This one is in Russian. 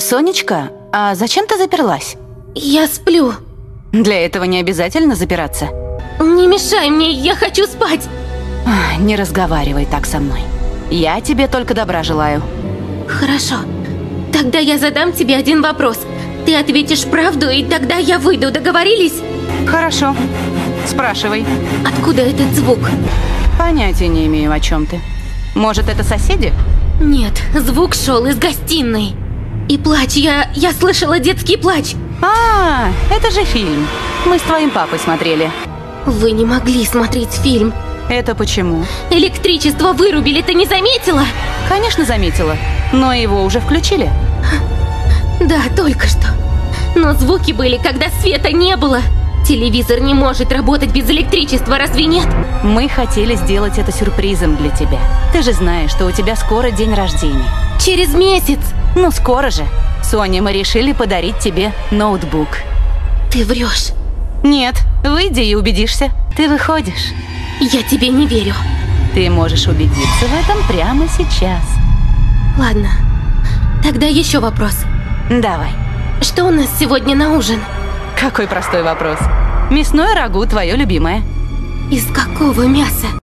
Сонечка, а зачем ты заперлась? Я сплю. Для этого не обязательно запираться. Не мешай мне, я хочу спать. Не разговаривай так со мной. Я тебе только добра желаю. Хорошо. Тогда я задам тебе один вопрос. Ты ответишь правду, и тогда я выйду. Договорились? Хорошо. Спрашивай. Откуда этот звук? Понятия не имею, о чем ты. Может, это соседи? Нет, звук шел из гостиной. И плач, я слышала детский плач. А, это же фильм. Мы с твоим папой смотрели. Вы не могли смотреть фильм. Это почему? Электричество вырубили, ты не заметила? Конечно, заметила. Но его уже включили. Да, только что. Но звуки были, когда света не было. Телевизор не может работать без электричества, разве нет? Мы хотели сделать это сюрпризом для тебя. Ты же знаешь, что у тебя скоро день рождения. Через месяц. Ну, скоро же. Соня, мы решили подарить тебе ноутбук. Ты врешь. Нет, выйди и убедишься. Ты выходишь. Я тебе не верю. Ты можешь убедиться в этом прямо сейчас. Ладно. Тогда еще вопрос. Давай. Что у нас сегодня на ужин? Какой простой вопрос. Мясное рагу твое любимое. Из какого мяса?